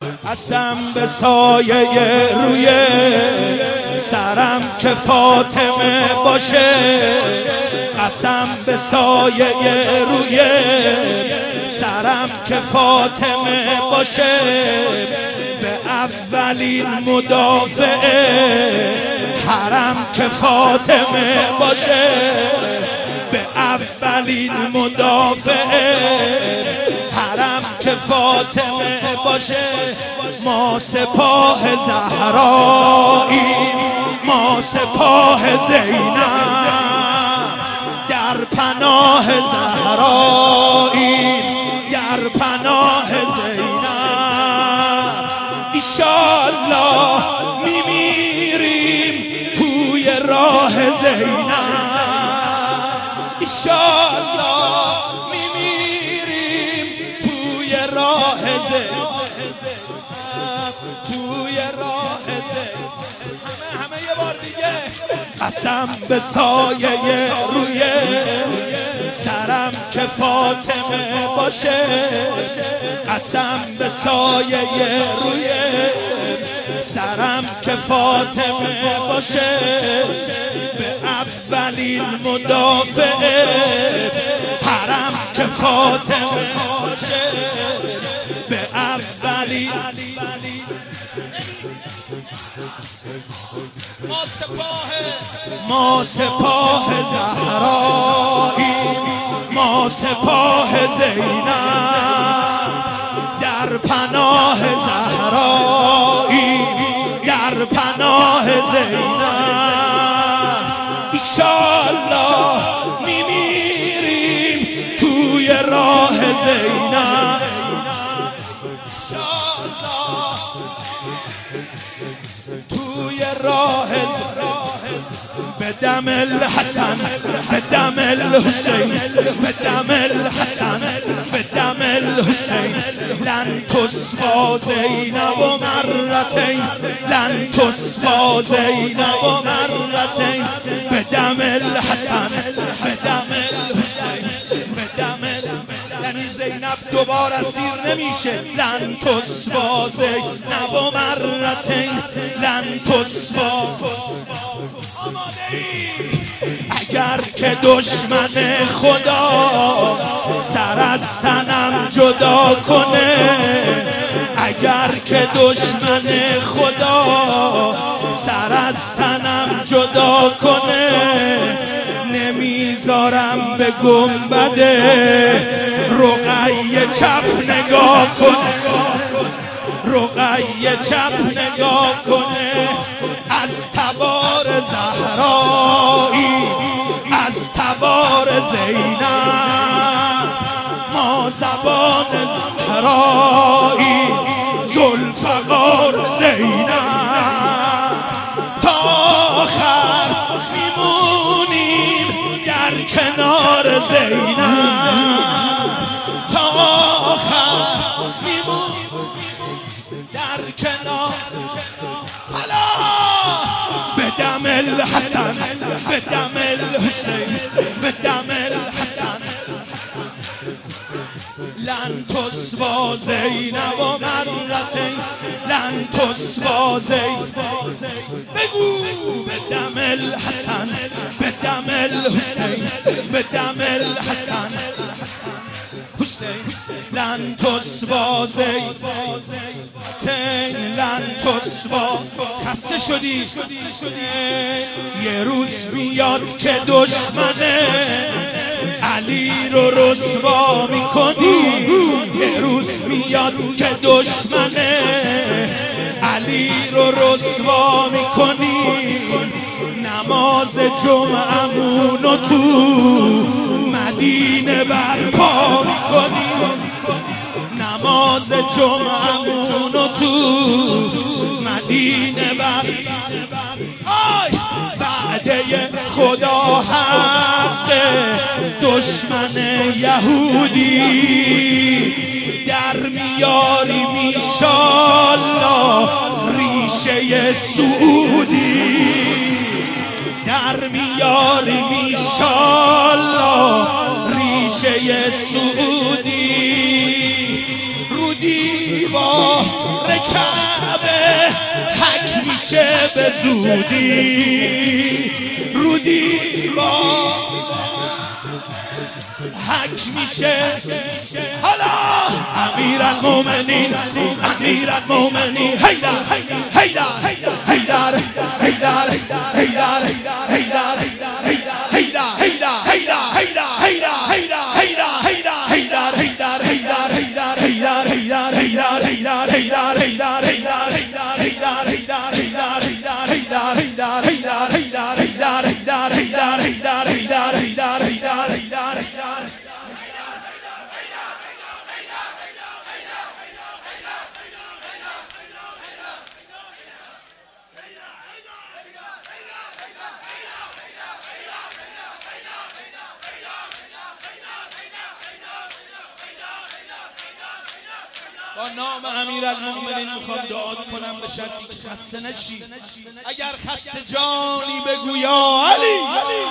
قسم به سایه روی سرم که فاطمه باشه، قسم به سایه روی سرم که فاطمه باشه، به اولین مدافع حرم که فاطمه باشه، به اولین مدافع حرم که فاطمه باشه. ما سپاه زهرایی، ما سپاه زینب، در پناه زهرایی، در پناه زینب. ایشالله میمیریم توی راه زینب، ایشالله میمیریم توی راه زینب، توی راه زینب. همه یه بار دیگه. قسم به سایه روی سرم که فاطمه باشه، قسم به سایه روی سرم که فاطمه باشه، به اولین مدافع حرم که فاطمه باشه، به اولین. ما سپاه زهرایی، ما سپاه زینب، در پناه زهرایی، در پناه زینب. ایشالله میمیریم توی راه زینب، توی راه به دم الحسن، به دم الحسین، به دم الحسن، به دم الحسین. لن تسوی زینب و مرتین، لن تسوی زینب و مرتین. به دم الحسن، به دم الحسین، به دم. یعنی زینب دوبار اسیر نمیشه. لن تسوی زینب و مرتین، لن تسوی. اگر که دشمن خدا سر از تنم جدا کنه، اگر که دشمن خدا سر از تنم جدا کنه، نمیذارم به گنبد رقیه چپ نگاه کنه، رقیه چپ نگاه کنه. از تبار زهرایی، از تبار زینب، ما زبان زهرایی، ذوالفقار زینب. تا آخر میمونیم در کنار زینب، تا آخر میمونیم در کنار. به دم الحسن، به دم الحسین، به دم الحسن. لن تسوی زینب و مرتین، لن تسوی زینب. بگو به دم الحسن، به دم الحسین، به دم الحسن حسین. لن تسوی زینب، لن تسوی. خسته شدی؟ یه روز میاد که دشمنه علی رو رسوا میکنی، یه روز میاد که دشمنه علی رو رسوا میکنی. نماز جمعمونو تو مدینه برپا میکنی، نماز جمعمونو تو مدینه برپا. وعده خدا حق، دشمن یهودی در میاری میشالله ریشه سعودی، در میاری میشالله ریشه سعودی. رو دیوار کعبه حک میشه به زودی رو دیوار حک میشه حالا امیرالمومنین امیرالمومنین حیدر حیدر حیدر حیدر حیدر با نام امیرالمومنین میخوام دعا کنم به شرطی که خسته نشی. اگر خسته جانی بگو یا علی